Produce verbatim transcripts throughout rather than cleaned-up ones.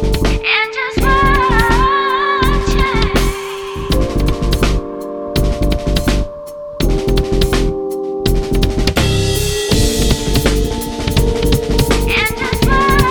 and just watching. And just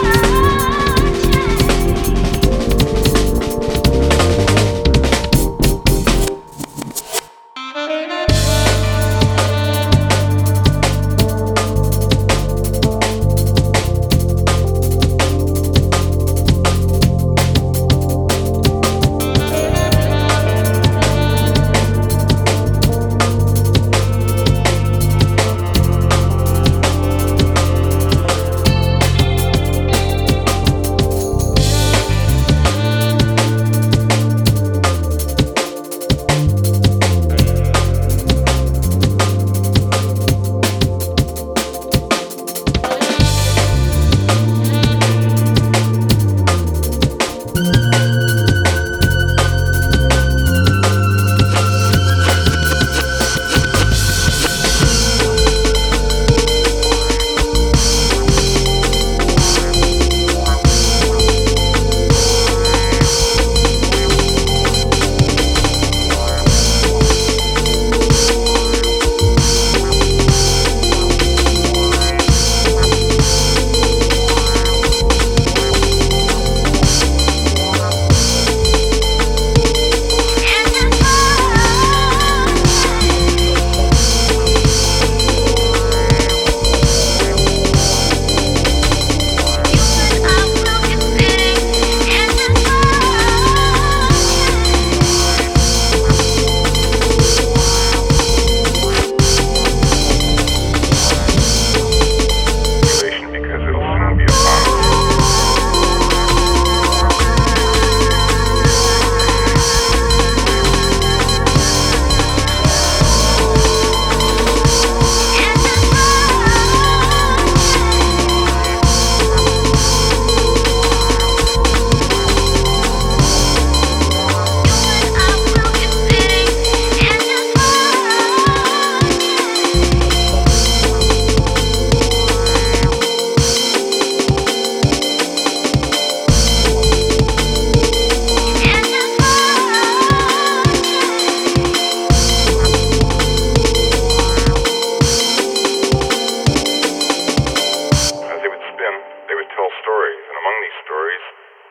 stories, and among these stories,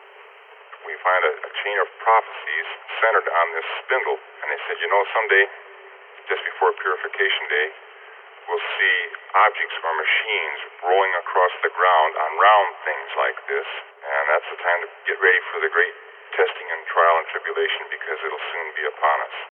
we find a, a chain of prophecies centered on this spindle. And they said, you know, someday, just before Purification Day, we'll see objects or machines rolling across the ground on round things like this. And that's the time to get ready for the great testing and trial and tribulation, because it'll soon be upon us.